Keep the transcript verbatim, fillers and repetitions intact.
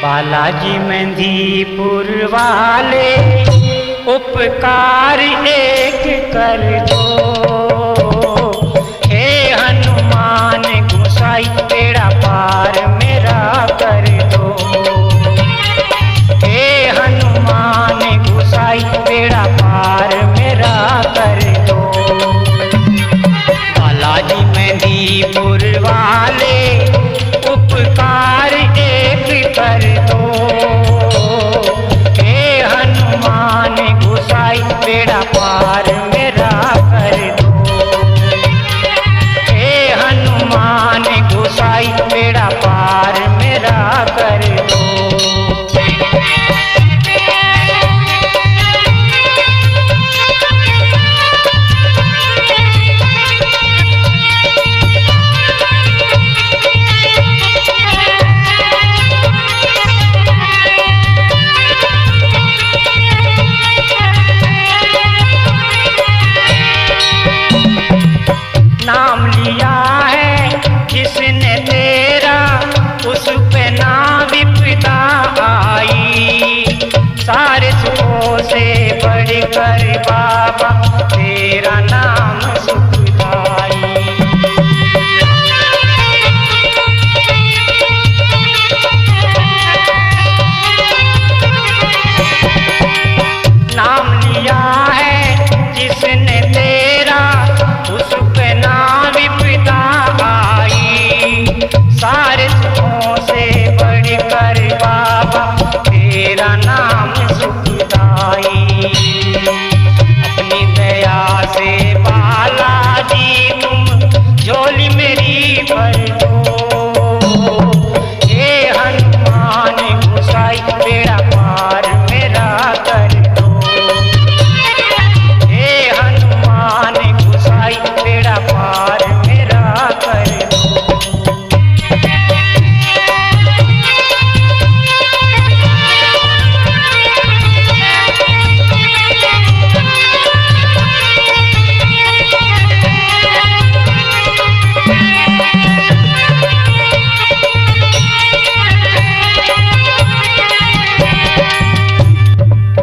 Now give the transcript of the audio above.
बालाजी मेहंदीपुर वाले उपकार एक कर दो, हे हनुमान गोसाई बेड़ा पार मेरा कर दो, हे हनुमान गोसाई बेड़ा पार मेरा कर दो। बालाजी मेहंदीपुर वाले उपकार एक कर दो, हे हनुमान गोसाई बेड़ा पार मेरा कर दो, हे हनुमान गोसाई बेड़ा पार मेरा कर दो। नाम लिया है जिसने तेरा उस पे ना विपदा आई, सारे सुखों से बढ़कर बाबा तेरा